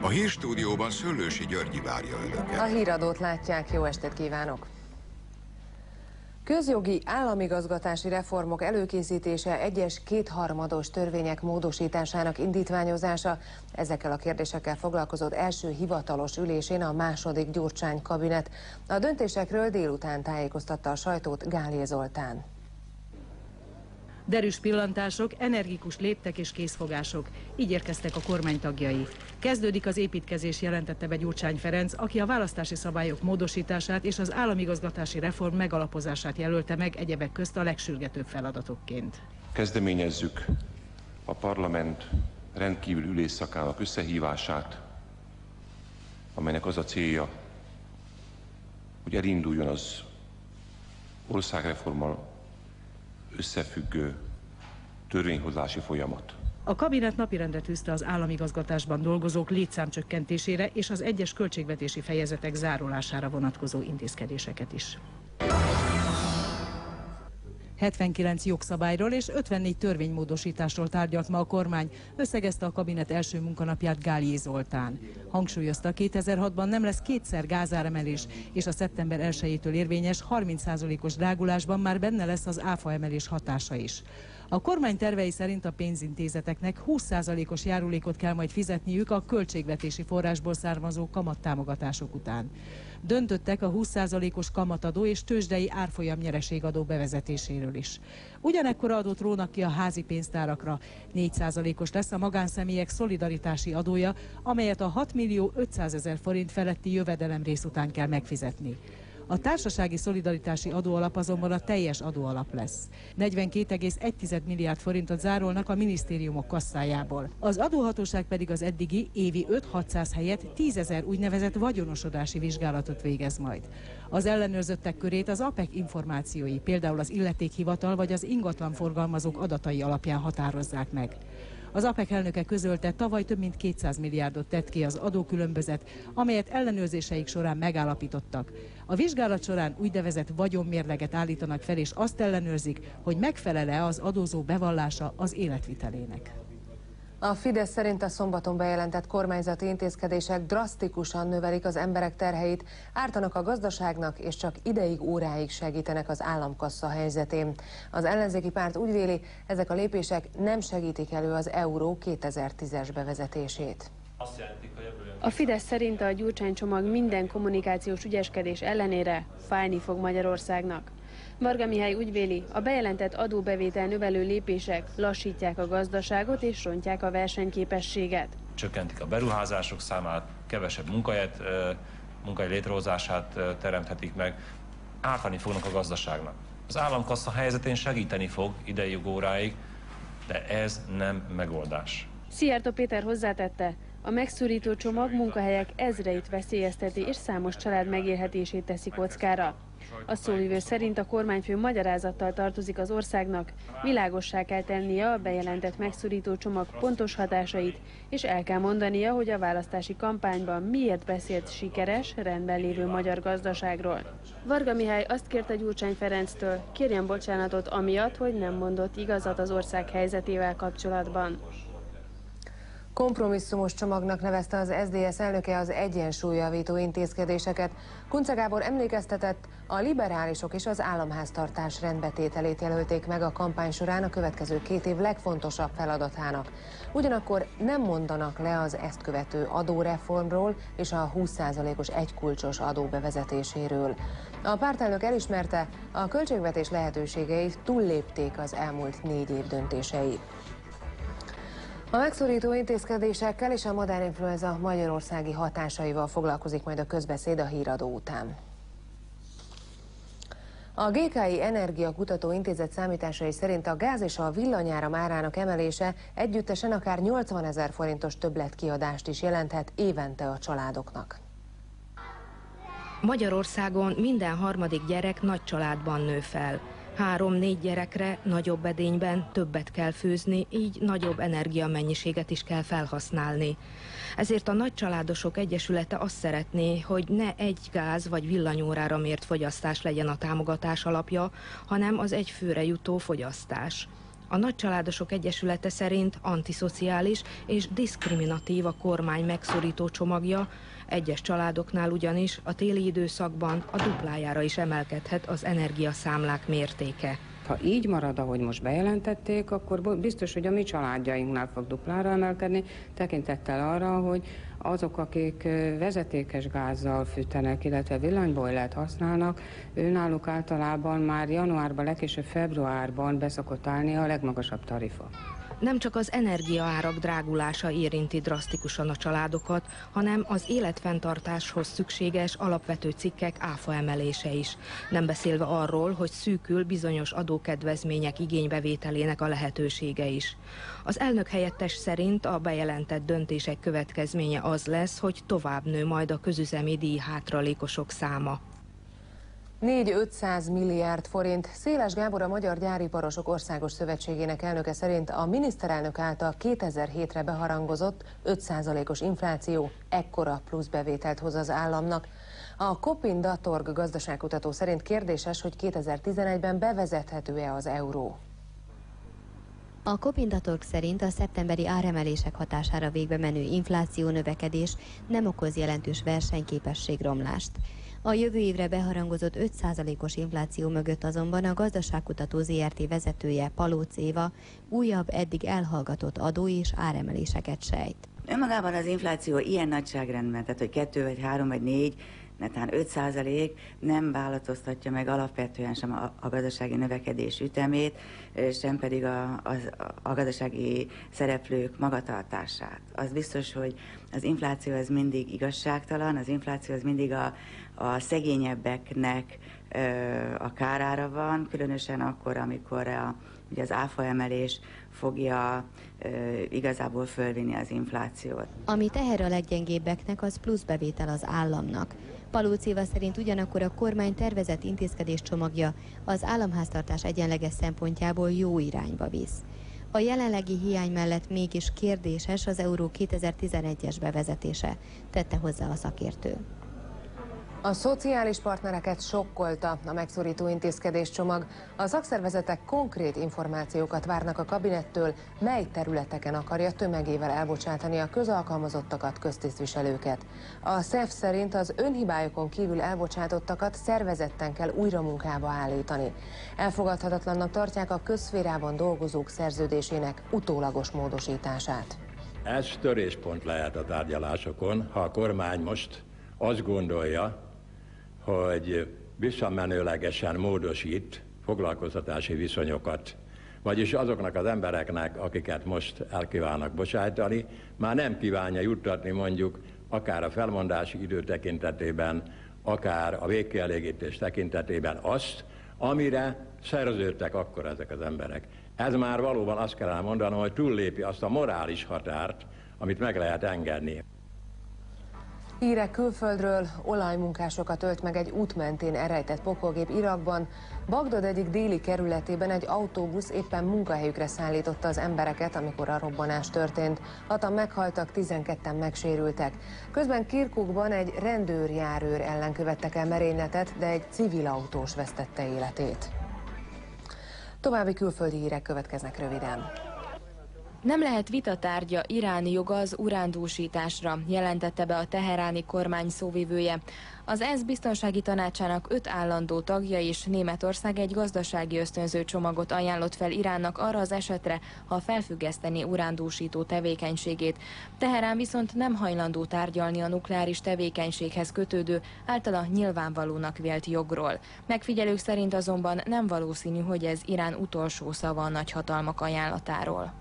A hírstúdióban Szőlősi Györgyi várja önöket. A híradót látják, jó estét kívánok! Közjogi államigazgatási reformok előkészítése, egyes kétharmados törvények módosításának indítványozása, ezekkel a kérdésekkel foglalkozott első hivatalos ülésén a második Gyurcsány kabinet. A döntésekről délután tájékoztatta a sajtót Gálié Zoltán. Derűs pillantások, energikus léptek és készfogások. Így érkeztek a kormány tagjai. Kezdődik az építkezés, jelentette be Gyurcsány Ferenc, aki a választási szabályok módosítását és az államigazgatási reform megalapozását jelölte meg egyebek közt a legsürgetőbb feladatokként. Kezdeményezzük a parlament rendkívül ülésszakának összehívását, amelynek az a célja, hogy elinduljon az országreformmal összefüggő törvényhozási folyamat. A kabinet napirendre tűzte az államigazgatásban dolgozók létszámcsökkentésére és az egyes költségvetési fejezetek zárulására vonatkozó intézkedéseket is. 79 jogszabályról és 54 törvénymódosításról tárgyalt ma a kormány, összegezte a kabinet első munkanapját Gálié Zoltán. Hangsúlyozta, 2006-ban nem lesz kétszer gázáremelés, és a szeptember 1-től érvényes 30%-os drágulásban már benne lesz az áfa emelés hatása is. A kormány tervei szerint a pénzintézeteknek 20%-os járulékot kell majd fizetniük a költségvetési forrásból származó kamattámogatások után. Döntöttek a 20%-os kamatadó és tőzsdei árfolyam nyereségadó bevezetéséről is. Ugyanekkor adót rónak ki a házi pénztárakra. 4%-os lesz a magánszemélyek szolidaritási adója, amelyet a 6.500.000 forint feletti jövedelemrész után kell megfizetni. A társasági szolidaritási adóalap azonban a teljes adóalap lesz. 42,1 milliárd forintot zárolnak a minisztériumok kasszájából. Az adóhatóság pedig az eddigi évi 5-600 helyett 10 000 úgynevezett vagyonosodási vizsgálatot végez majd. Az ellenőrzöttek körét az APEC információi, például az illetékhivatal vagy az ingatlanforgalmazók adatai alapján határozzák meg. Az APEC elnöke közölte, tavaly több mint 200 milliárdot tett ki az adókülönbözet, amelyet ellenőrzéseik során megállapítottak. A vizsgálat során úgynevezett vagyonmérleget állítanak fel, és azt ellenőrzik, hogy megfelel-e az adózó bevallása az életvitelének. A Fidesz szerint a szombaton bejelentett kormányzati intézkedések drasztikusan növelik az emberek terheit, ártanak a gazdaságnak és csak ideig, óráig segítenek az államkassa helyzetén. Az ellenzéki párt úgy véli, ezek a lépések nem segítik elő az euró 2010-es bevezetését. A Fidesz szerint a Gyurcsány csomag minden kommunikációs ügyeskedés ellenére fájni fog Magyarországnak. Varga Mihály úgy véli, a bejelentett adóbevétel növelő lépések lassítják a gazdaságot és rontják a versenyképességet. Csökkentik a beruházások számát, kevesebb munkahely létrehozását teremthetik meg, ártani fognak a gazdaságnak. Az államkassa helyzetén segíteni fog ideig, óráig, de ez nem megoldás. Szijjártó Péter hozzátette, a megszorító csomag munkahelyek ezreit veszélyezteti és számos család megélhetését teszi kockára. A szóvivő szerint a kormányfő magyarázattal tartozik az országnak, világossá kell tennie a bejelentett megszorító csomag pontos hatásait, és el kell mondania, hogy a választási kampányban miért beszélt sikeres, rendben lévő magyar gazdaságról. Varga Mihály azt kérte Gyurcsány Ferenctől, kérjen bocsánatot amiatt, hogy nem mondott igazat az ország helyzetével kapcsolatban. Kompromisszumos csomagnak nevezte az SZDSZ elnöke az egyensúlyjavító intézkedéseket. Kunce Gábor emlékeztetett, a liberálisok és az államháztartás rendbetételét jelölték meg a kampány során a következő 2 év legfontosabb feladatának. Ugyanakkor nem mondanak le az ezt követő adóreformról és a 20%-os egykulcsos adó bevezetéséről. A pártelnök elismerte, a költségvetés lehetőségeit túllépték az elmúlt 4 év döntései. A megszorító intézkedésekkel és a madárinfluenza magyarországi hatásaival foglalkozik majd a közbeszéd a híradó után. A GKI Energiakutató Intézet számításai szerint a gáz és a villanyáram árának emelése együttesen akár 80 000 forintos többletkiadást is jelenthet évente a családoknak. Magyarországon minden harmadik gyerek nagy családban nő fel. 3-4 gyerekre nagyobb edényben többet kell főzni, így nagyobb energiamennyiséget is kell felhasználni. Ezért a Nagycsaládosok Egyesülete azt szeretné, hogy ne egy gáz vagy villanyórára mért fogyasztás legyen a támogatás alapja, hanem az egy főre jutó fogyasztás. A Nagycsaládosok Egyesülete szerint antiszociális és diszkriminatív a kormány megszorító csomagja, egyes családoknál ugyanis a téli időszakban a duplájára is emelkedhet az energiaszámlák mértéke. Ha így marad, ahogy most bejelentették, akkor biztos, hogy a mi családjainknál fog duplára emelkedni, tekintettel arra, hogy azok, akik vezetékes gázzal fűtenek, illetve villanybojlert használnak, náluk általában már januárban, legkésőbb februárban be szokott állni a legmagasabb tarifa. Nem csak az energiaárak drágulása érinti drasztikusan a családokat, hanem az életfenntartáshoz szükséges alapvető cikkek áfa emelése is. Nem beszélve arról, hogy szűkül bizonyos adókedvezmények igénybevételének a lehetősége is. Az elnök helyettes szerint a bejelentett döntések következménye az lesz, hogy tovább nő majd a közüzemi díj hátralékosok száma. 4-500 milliárd forint. Széles Gábor, a Magyar Gyáriparosok Országos Szövetségének elnöke szerint a miniszterelnök által 2007-re beharangozott 5%-os infláció ekkora plusz bevételt hoz az államnak. A Kopin.org gazdaságkutató szerint kérdéses, hogy 2011-ben bevezethető-e az euró. A Kopin.org szerint a szeptemberi áremelések hatására végbe menő infláció növekedés nem okoz jelentős versenyképességromlást. A jövő évre beharangozott 5%-os infláció mögött azonban a Gazdaságkutató ZRT vezetője, Palóc Éva újabb, eddig elhallgatott adó és áremeléseket sejt. Önmagában az infláció ilyen nagyságrendben, tehát hogy 2 vagy 3 vagy 4, netán 5% nem változtatja meg alapvetően sem a gazdasági növekedés ütemét, sem pedig a gazdasági szereplők magatartását. Az biztos, hogy az infláció ez mindig igazságtalan, az infláció az mindig a szegényebbeknek a kárára van, különösen akkor, amikor ugye az áfa emelés fogja igazából fölvinni az inflációt. Ami teher a leggyengébbeknek, az plusz bevétel az államnak. Palóc Éva szerint ugyanakkor a kormány tervezett intézkedéscsomagja az államháztartás egyenleges szempontjából jó irányba visz. A jelenlegi hiány mellett mégis kérdéses az euró 2011-es bevezetése, tette hozzá a szakértő. A szociális partnereket sokkolta a megszorító intézkedéscsomag. A szakszervezetek konkrét információkat várnak a kabinettől, mely területeken akarja tömegével elbocsátani a közalkalmazottakat, köztisztviselőket. A SZEF szerint az önhibájukon kívül elbocsátottakat szervezetten kell újra munkába állítani. Elfogadhatatlannak tartják a közszférában dolgozók szerződésének utólagos módosítását. Ez töréspont lehet a tárgyalásokon, ha a kormány most azt gondolja, hogy visszamenőlegesen módosít foglalkoztatási viszonyokat, vagyis azoknak az embereknek, akiket most el kívánnak bocsájtani, már nem kívánja juttatni mondjuk akár a felmondási idő tekintetében, akár a végkielégítés tekintetében azt, amire szerződtek akkor ezek az emberek. Ez már valóban azt kellene mondanom, hogy túllépi azt a morális határt, amit meg lehet engedni. Hírek külföldről: olajmunkásokat ölt meg egy út mentén elrejtett pokolgép Irakban. Bagdad egyik déli kerületében egy autóbusz éppen munkahelyükre szállította az embereket, amikor a robbanás történt. 6-an meghaltak, 12-en megsérültek. Közben Kirkukban egy rendőrjárőr ellen követtek el merényletet, de egy civil autós vesztette életét. További külföldi hírek következnek röviden. Nem lehet vitatárgya iráni joga az urándúsításra, jelentette be a teheráni kormány szóvivője. Az ENSZ biztonsági tanácsának 5 állandó tagja és Németország egy gazdasági ösztönző csomagot ajánlott fel Iránnak arra az esetre, ha felfüggesztené urándúsító tevékenységét. Teherán viszont nem hajlandó tárgyalni a nukleáris tevékenységhez kötődő, általa nyilvánvalónak vélt jogról. Megfigyelők szerint azonban nem valószínű, hogy ez Irán utolsó szava a nagyhatalmak ajánlatáról.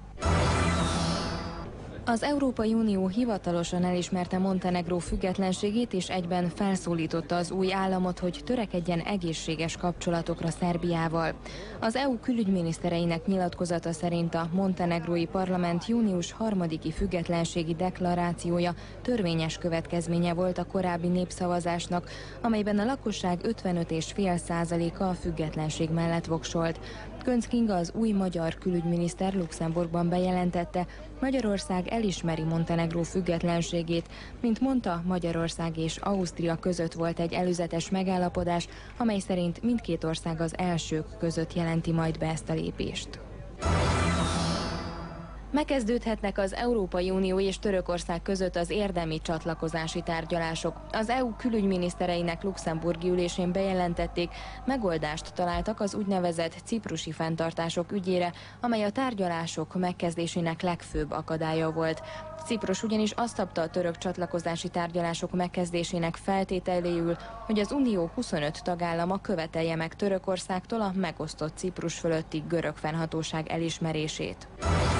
Az Európai Unió hivatalosan elismerte Montenegró függetlenségét, és egyben felszólította az új államot, hogy törekedjen egészséges kapcsolatokra Szerbiával. Az EU külügyminisztereinek nyilatkozata szerint a montenegrói parlament június 3-i függetlenségi deklarációja törvényes következménye volt a korábbi népszavazásnak, amelyben a lakosság 55,5%-a a függetlenség mellett voksolt. Göncz Kinga, az új magyar külügyminiszter Luxemburgban bejelentette, Magyarország elismeri Montenegró függetlenségét. Mint mondta, Magyarország és Ausztria között volt egy előzetes megállapodás, amely szerint mindkét ország az elsők között jelenti majd be ezt a lépést. Megkezdődhetnek az Európai Unió és Törökország között az érdemi csatlakozási tárgyalások. Az EU külügyminisztereinek luxemburgi ülésén bejelentették, megoldást találtak az úgynevezett ciprusi fenntartások ügyére, amely a tárgyalások megkezdésének legfőbb akadálya volt. Ciprus ugyanis azt szabta a török csatlakozási tárgyalások megkezdésének feltételéül, hogy az Unió 25 tagállama követelje meg Törökországtól a megosztott Ciprus fölötti görög fennhatóság elismerését.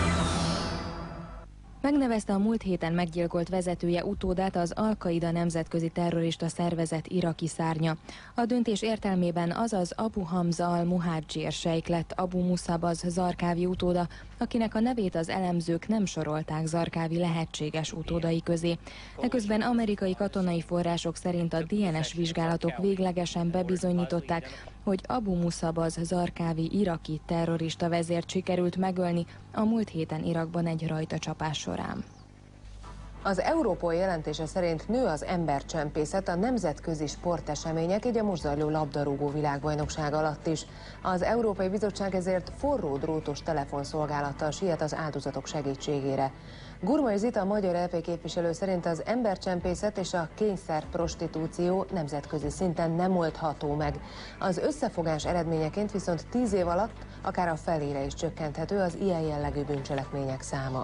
Megnevezte a múlt héten meggyilkolt vezetője utódát az Al-Qaida nemzetközi terrorista szervezet iraki szárnya. A döntés értelmében azaz Abu Hamza al-Muhadzsir sejk lett Abu Musab az Zarqawi utóda, akinek a nevét az elemzők nem sorolták Zarqawi lehetséges utódai közé. Eközben amerikai katonai források szerint a DNS vizsgálatok véglegesen bebizonyították, hogy Abu Musab az Zarqawi iraki terrorista vezért sikerült megölni a múlt héten Irakban egy rajtacsapás során. Az Europol jelentése szerint nő az embercsempészet a nemzetközi sportesemények, így a most zajló labdarúgó világbajnokság alatt is. Az Európai Bizottság ezért forró drótos telefonszolgálattal siet az áldozatok segítségére. Gurmai Zita, a magyar EP képviselő szerint az embercsempészet és a kényszerprostitúció nemzetközi szinten nem oldható meg. Az összefogás eredményeként viszont 10 év alatt akár a felére is csökkenthető az ilyen jellegű bűncselekmények száma.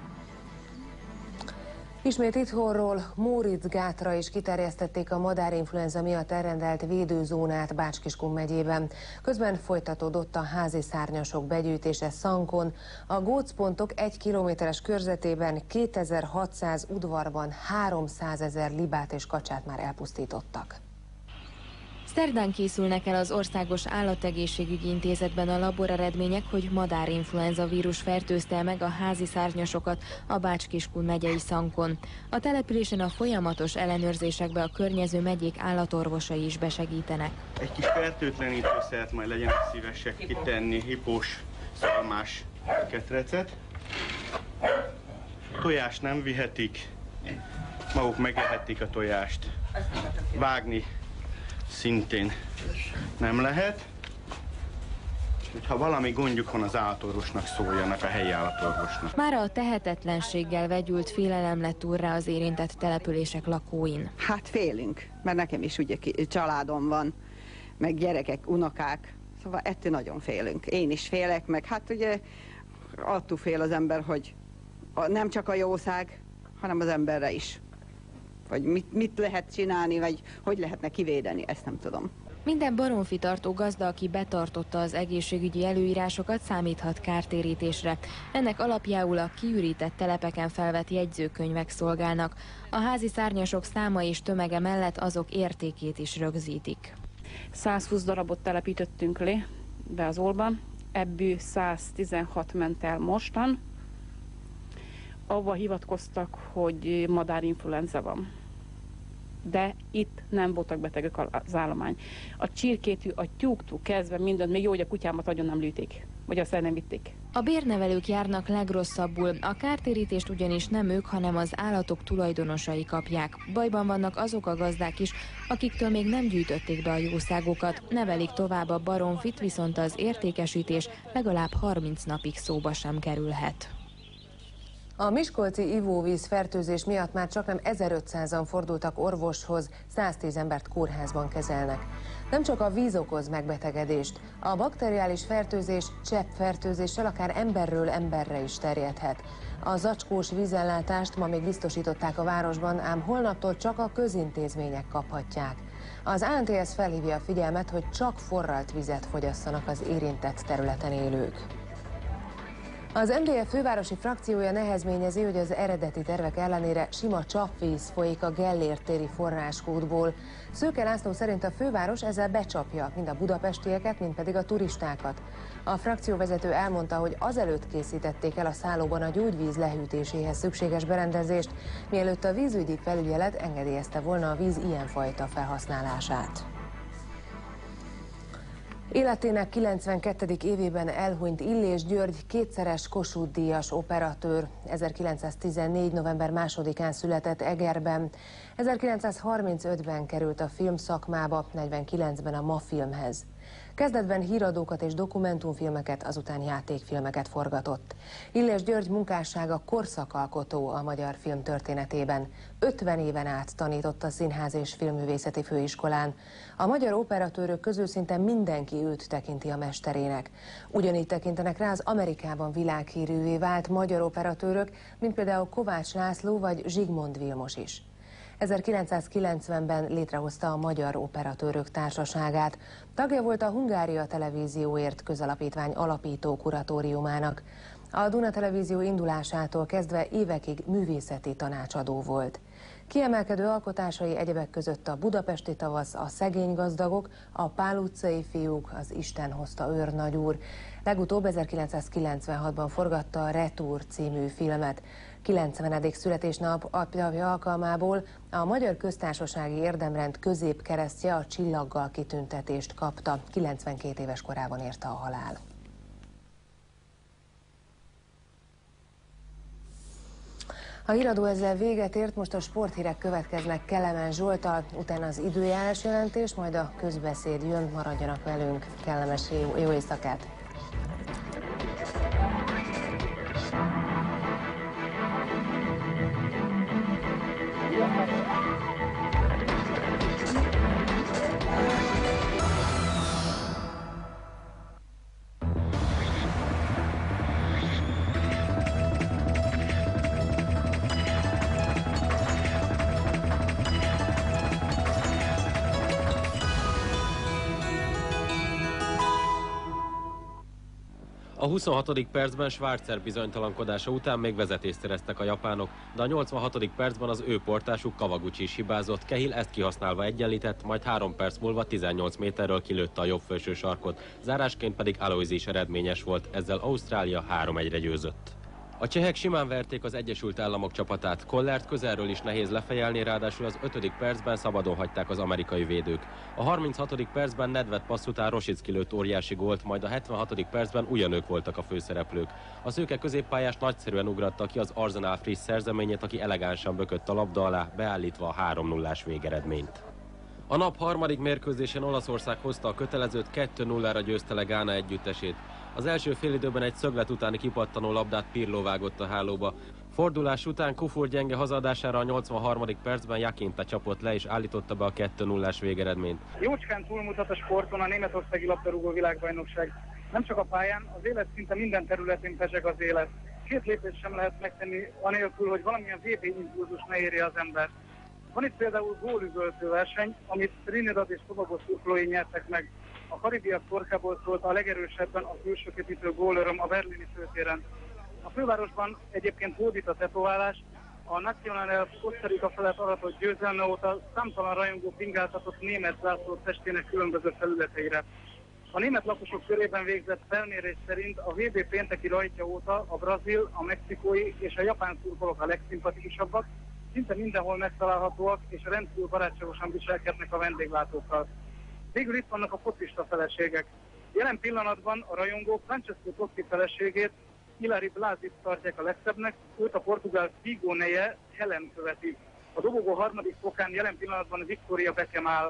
Ismét itthonról Móricz-Gátra is kiterjesztették a madárinfluenza miatt elrendelt védőzónát Bács-Kiskun megyében. Közben folytatódott a házi szárnyasok begyűjtése Szankon. A gócpontok 1 kilométeres körzetében 2600 udvarban 300 000 libát és kacsát már elpusztítottak. Szerdán készülnek el az Országos Állategészségügyi Intézetben a laboreredmények, hogy madárinfluenza vírus fertőzte meg a házi szárnyasokat a Bács-Kiskun megyei Szankon. A településen a folyamatos ellenőrzésekbe a környező megyék állatorvosai is besegítenek. Egy kis fertőtlenítőszert majd legyenek szívesek kitenni, hipós, szalmás ketrecet. Tojást nem vihetik, maguk megehetik a tojást. Vágni szintén nem lehet. Ha valami gondjuk van az állatorvosnak, szóljanak, a helyi állatorvosnak. Mára a tehetetlenséggel vegyült félelem lett úrrá az érintett települések lakóin. Hát félünk, mert nekem is ugye családom van, meg gyerekek, unokák, szóval ettől nagyon félünk. Én is félek, meg hát ugye attól fél az ember, hogy nem csak a jószág, hanem az emberre is. Vagy mit lehet csinálni, vagy hogy lehetne kivédeni, ezt nem tudom. Minden baromfitartó gazda, aki betartotta az egészségügyi előírásokat, számíthat kártérítésre. Ennek alapjául a kiürített telepeken felvett jegyzőkönyvek szolgálnak. A házi szárnyasok száma és tömege mellett azok értékét is rögzítik. 120 darabot telepítettünk le be az Olba, ebből 116 ment el mostan. Avval hivatkoztak, hogy madárinfluenza van. De itt nem voltak betegek az állomány. A csirkétű, a tyúktól kezdve mindent, még jó, hogy a kutyámat agyon nem lőték, vagy azt el nem vitték. A bérnevelők járnak legrosszabbul. A kártérítést ugyanis nem ők, hanem az állatok tulajdonosai kapják. Bajban vannak azok a gazdák is, akiktől még nem gyűjtötték be a jószágokat. Nevelik tovább a baromfit, viszont az értékesítés legalább 30 napig szóba sem kerülhet. A miskolci ivóvíz fertőzés miatt már csaknem 1500-an fordultak orvoshoz, 110 embert kórházban kezelnek. Nem csak a víz okoz megbetegedést, a bakteriális fertőzés cseppfertőzéssel akár emberről emberre is terjedhet. A zacskós vízellátást ma még biztosították a városban, ám holnaptól csak a közintézmények kaphatják. Az ANTS felhívja a figyelmet, hogy csak forralt vizet fogyasszanak az érintett területen élők. Az MDF fővárosi frakciója nehezményezi, hogy az eredeti tervek ellenére sima csapvíz folyik a Gellért téri forráskútból. Szőke László szerint a főváros ezzel becsapja mind a budapestieket, mind pedig a turistákat. A frakcióvezető elmondta, hogy azelőtt készítették el a szállóban a gyógyvíz lehűtéséhez szükséges berendezést, mielőtt a vízügyi felügyelet engedélyezte volna a víz ilyenfajta felhasználását. Életének 92. évében elhunyt Illés György kétszeres Kossuth-díjas operatőr. 1914. november 2-án született Egerben. 1935-ben került a filmszakmába, 49-ben a MAFilmhez. Kezdetben híradókat és dokumentumfilmeket, azután játékfilmeket forgatott. Illés György munkássága korszakalkotó a magyar film történetében. 50 éven át tanított a Színház és Filmművészeti Főiskolán. A magyar operatőrök közül szinte mindenki őt tekinti a mesterének. Ugyanígy tekintenek rá az Amerikában világhírűvé vált magyar operatőrök, mint például Kovács László vagy Zsigmond Vilmos is. 1990-ben létrehozta a Magyar Operatőrök Társaságát. Tagja volt a Hungária Televízióért Közalapítvány alapító kuratóriumának. A Duna Televízió indulásától kezdve évekig művészeti tanácsadó volt. Kiemelkedő alkotásai egyebek között a Budapesti tavasz, a Szegény gazdagok, a Pál utcai fiúk, az Isten hozta őrnagyúr. Legutóbb 1996-ban forgatta a Retúr című filmet. 90. születésnap apja alkalmából a Magyar Köztársasági Érdemrend középkeresztje, a csillaggal kitüntetést kapta. 92 éves korában érte a halál. A híradó ezzel véget ért, most a sporthírek következnek Kelemen Zsolttal, utána az időjárás jelentés, majd a közbeszéd jön, maradjanak velünk, kellemes jó éjszakát! A 26. percben Schwarzer bizonytalankodása után még vezetést szereztek a japánok, de a 86. percben az ő portásuk Kawaguchi is hibázott, Cahill ezt kihasználva egyenlített, majd 3 perc múlva 18 méterről kilőtte a jobb felső sarkot, zárásként pedig Aloisi is eredményes volt, ezzel Ausztrália 3-1-re győzött. A csehek simán verték az Egyesült Államok csapatát, Kollert közelről is nehéz lefejelni, ráadásul az 5. percben szabadon hagyták az amerikai védők. A 36. percben Nedved passz után Rosicki lőtt óriási gólt, majd a 76. percben ugyanők voltak a főszereplők. A szőke középpályás nagyszerűen ugratta ki az Arsenal friss szerzeményét, aki elegánsan bökött a labda alá, beállítva a 3-0-ás végeredményt. A nap harmadik mérkőzésén Olaszország hozta a kötelezőt, 2-0-ra győzte le Gána együttesét. Az első félidőben egy szöglet utáni kipattanó labdát Pirlo vágott a hálóba. Fordulás után Kufur gyenge hazaadására a 83. percben Jakinta csapott le és állította be a 2-0-ás végeredményt. Jócskán túlmutat a sporton a németországi labdarúgó világbajnokság. Nem csak a pályán, az élet szinte minden területén pezseg az élet. 2 lépést sem lehet megtenni anélkül, hogy valamilyen VB impulzus ne érje az ember. Van itt például gólüvöltő verseny, amit Trinidad és Tobago szurkolói nyertek meg. A karibiak torkából szólt a legerősebben a külsőképítő gólöröm a berlini főtéren. A fővárosban egyébként hódít a tetoválás, a Nacional Costa Rica felett aratott győzelme óta számtalan rajongó pingáltatott német zászlót testének különböző felületeire. A német lakosok körében végzett felmérés szerint a VB pénteki rajtja óta a brazil, a mexikói és a japán szurkolók a legszimpatikusabbak, szinte mindenhol megtalálhatóak és rendkívül barátságosan viselkednek a vendéglátókkal. Végül itt vannak a focista feleségek. Jelen pillanatban a rajongók Francesco Totti feleségét, Hilary Blázit tartják a legszebbnek, őt a portugál Figo neje Helen követi. A dobogó harmadik fokán jelen pillanatban Victoria Beckham áll.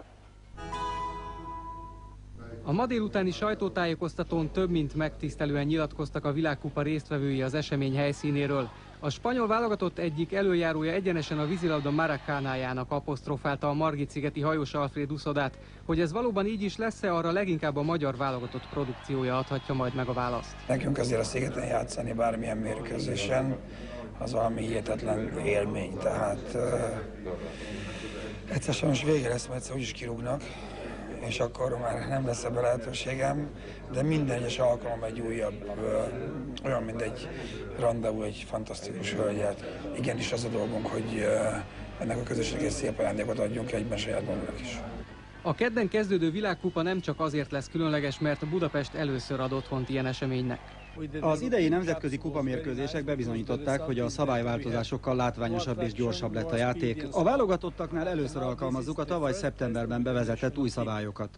A ma délutáni sajtótájékoztatón több mint megtisztelően nyilatkoztak a világkupa résztvevői az esemény helyszínéről. A spanyol válogatott egyik előjárója egyenesen a vízilabda Maracanájának apostrofálta a Margit-szigeti hajós Alfred Uszodát. Hogy ez valóban így is lesz-e, arra leginkább a magyar válogatott produkciója adhatja majd meg a választ. Nekünk azért a szigeten játszani bármilyen mérkőzésen, az valami hihetetlen élmény, tehát egyszer sajnos vége lesz, mert egyszer úgyis kirúgnak, és akkor már nem lesz ebben lehetőségem, de minden egyes alkalom egy újabb, olyan, mint egy randevú, egy fantasztikus hölgyet. Igenis az a dolgunk, hogy ennek a közösségét szép ajándékot adjunk egyben saját magunknak is. A kedden kezdődő világkupa nem csak azért lesz különleges, mert Budapest először ad otthont ilyen eseménynek. Az idei nemzetközi kupamérkőzések bebizonyították, hogy a szabályváltozásokkal látványosabb és gyorsabb lett a játék. A válogatottaknál először alkalmazzuk a tavaly szeptemberben bevezetett új szabályokat.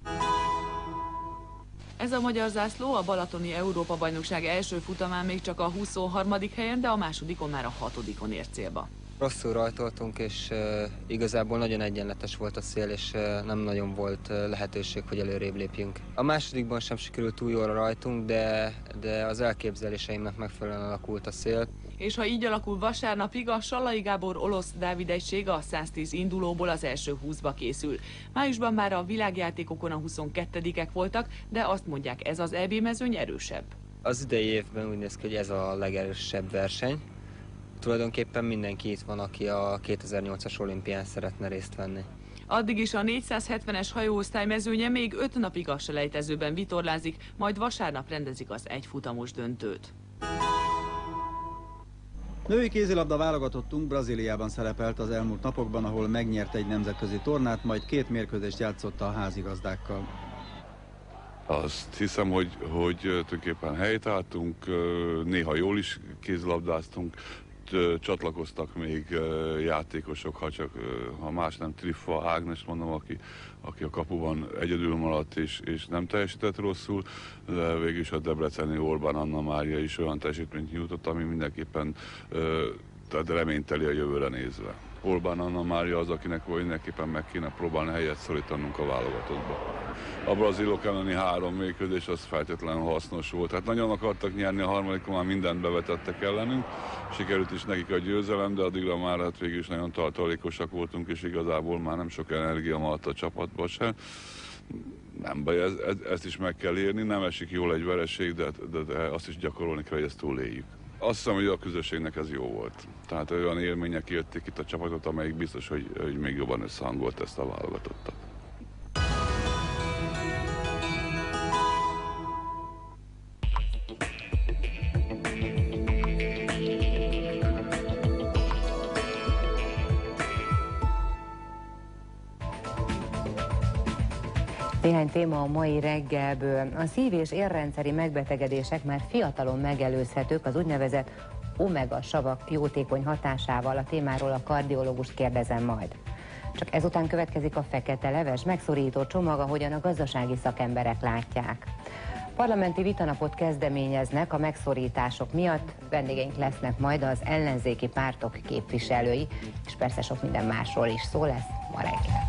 Ez a magyar zászló a balatoni Európa-bajnokság első futamán még csak a 23. helyen, de a másodikon már a 6. ért célba. Rosszul rajtoltunk, és igazából nagyon egyenletes volt a szél, és nem nagyon volt lehetőség, hogy előrébb lépjünk. A másodikban sem sikerült túl jól rajtunk, de az elképzeléseimnek megfelelően alakult a szél. És ha így alakul vasárnapig, a Sallai Gábor Olosz Dávid egység a 110 indulóból az első 20-ba készül. Májusban már a világjátékokon a 22-ek voltak, de azt mondják, ez az EB mezőny erősebb. Az idei évben úgy néz ki, hogy ez a legerősebb verseny. Tulajdonképpen mindenki itt van, aki a 2008-as olimpián szeretne részt venni. Addig is a 470-es hajóosztály mezőnye még 5 napig a selejtezőben vitorlázik, majd vasárnap rendezik az egyfutamos döntőt. Női kézilabda válogatottunk Brazíliában szerepelt az elmúlt napokban, ahol megnyert egy nemzetközi tornát, majd 2 mérkőzést játszott a házigazdákkal. Azt hiszem, hogy tulajdonképpen helytálltunk, néha jól is kézilabdáztunk, csatlakoztak még játékosok, ha más nem, Triffa Ágnes mondom, aki a kapuban egyedül maradt és nem teljesített rosszul, de végül is a debreceni Orbán Anna Mária is olyan teljesítményt nyújtott, ami mindenképpen reményteli a jövőre nézve. Orbán Anna Mária az, akinek mindenképpen meg kéne próbálni helyet szorítanunk a válogatottba. A brazilok elleni 3 mérkőzés az feltétlenül hasznos volt. Hát nagyon akartak nyerni, a harmadikon már mindent bevetettek ellenünk. Sikerült is nekik a győzelem, de addigra már hát végül is nagyon tartalékosak voltunk, és igazából már nem sok energia maradt a csapatban sem. Nem baj, ezt is meg kell érni, nem esik jól egy vereség, de azt is gyakorolni kell, hogy ezt túléljük. Azt hiszem, hogy a közösségnek ez jó volt. Tehát olyan élmények érték itt a csapatot, amelyik biztos, hogy még jobban összehangolt ezt a válogatottat. Néhány téma a mai reggelből. A szív- és érrendszeri megbetegedések már fiatalon megelőzhetők az úgynevezett omega-savak jótékony hatásával. A témáról a kardiológust kérdezem majd. Csak ezután következik a fekete leves megszorító csomag, ahogyan a gazdasági szakemberek látják. Parlamenti vitanapot kezdeményeznek a megszorítások miatt, vendégeink lesznek majd az ellenzéki pártok képviselői, és persze sok minden másról is szó lesz ma reggel.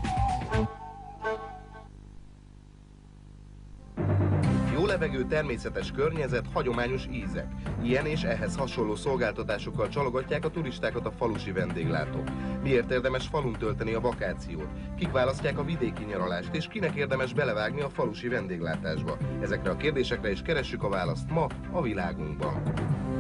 Jó levegő, természetes környezet, hagyományos ízek. Ilyen és ehhez hasonló szolgáltatásokkal csalogatják a turistákat a falusi vendéglátók. Miért érdemes falun tölteni a vakációt? Kik választják a vidéki nyaralást, és kinek érdemes belevágni a falusi vendéglátásba? Ezekre a kérdésekre is keressük a választ ma a Világunkban.